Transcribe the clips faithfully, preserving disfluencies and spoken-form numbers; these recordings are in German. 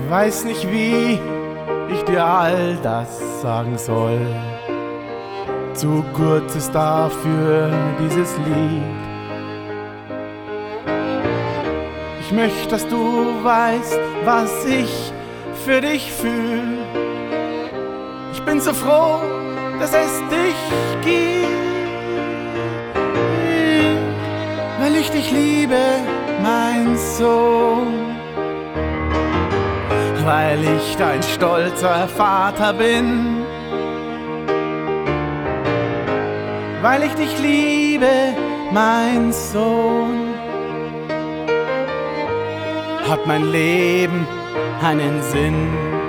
Weiß nicht, wie ich dir all das sagen soll. Zu kurz ist dafür dieses Lied. Ich möchte, dass du weißt, was ich für dich fühl. Ich bin so froh, dass es dich gibt, weil ich dich liebe, mein Sohn. Weil ich dein stolzer Vater bin, weil ich dich liebe, mein Sohn, hat mein Leben einen Sinn.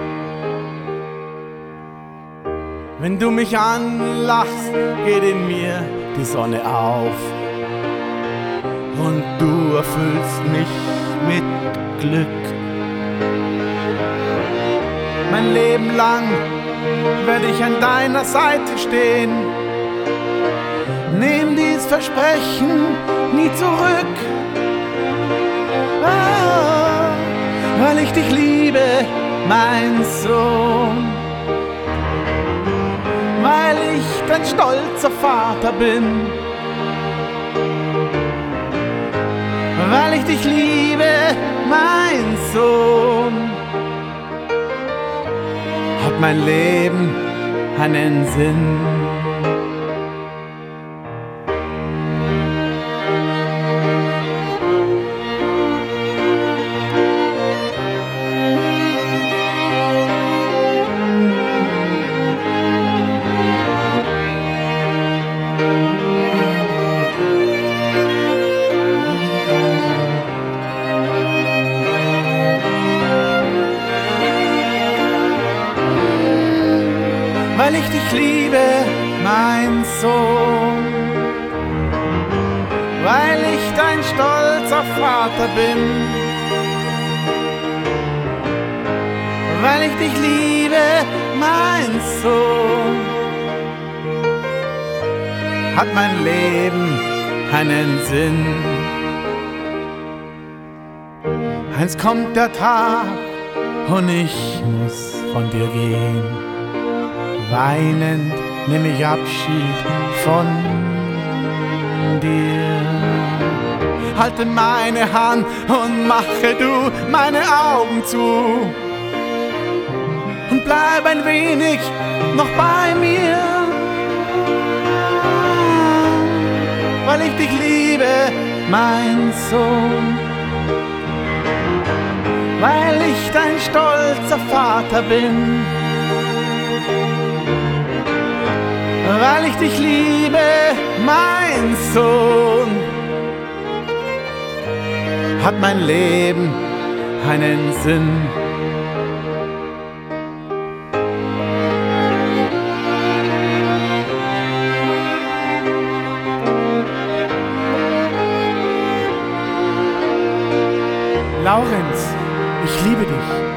Wenn du mich anlachst, geht in mir die Sonne auf und du erfüllst mich mit Glück. Mein Leben lang werde ich an deiner Seite stehen. Nimm dies Versprechen nie zurück. Ah, weil ich dich liebe, mein Sohn. Weil ich dein stolzer Vater bin. Weil ich dich liebe, mein Sohn, hat mein Leben einen Sinn. Weil ich dich liebe, mein Sohn, weil ich dein stolzer Vater bin, weil ich dich liebe, mein Sohn, hat mein Leben einen Sinn. Einst kommt der Tag und ich muss von dir gehen. Weinend nehme ich Abschied von dir. Halte meine Hand und mache du meine Augen zu und bleib ein wenig noch bei mir, weil ich dich liebe, mein Sohn, weil ich dein stolzer Vater bin. Weil ich dich liebe, mein Sohn, hat mein Leben einen Sinn. Laurenz, ich liebe dich.